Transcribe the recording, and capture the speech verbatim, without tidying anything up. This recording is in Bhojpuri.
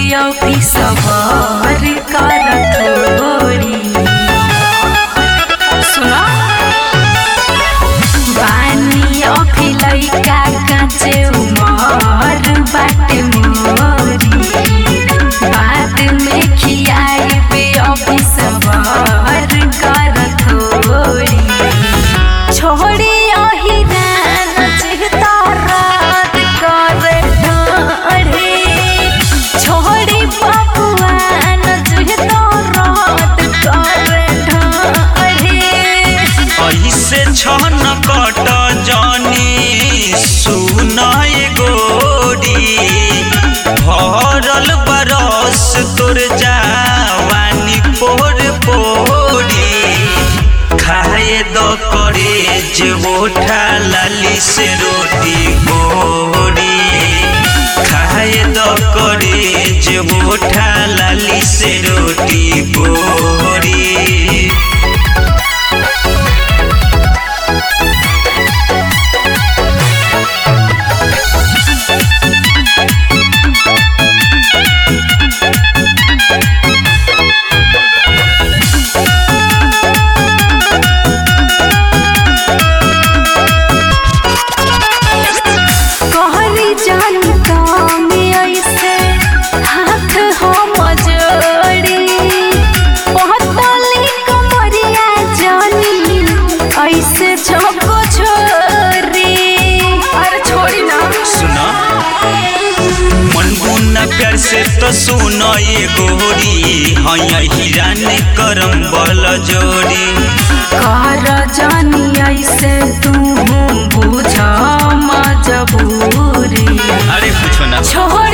अभी सवार कर थोड़ी सुना बानी अभी लइका काचे उमर बाटे मोरी बाद में खियाई पे अभी सवार कर थोड़ी छोड़ी अही रान चिहता रात करे ढाढ़े छोड़ी बबुआन चिहता रात करे ढाढ़े ऐसे छन कट जानी सुनाए गोरी भरल बरस तोर जवानी पोर पोरी खाए द करे जे ओठा लाली से रोटी गोरी खाए द करे जे ओठा लाली से रोटी गोरी प्यार से तो सुनो ये गोरी हाँ हिरान करम बल जोड़ी कर जानी ऐसे तू बुझा मजबूरी अरे पूछो ना छोड़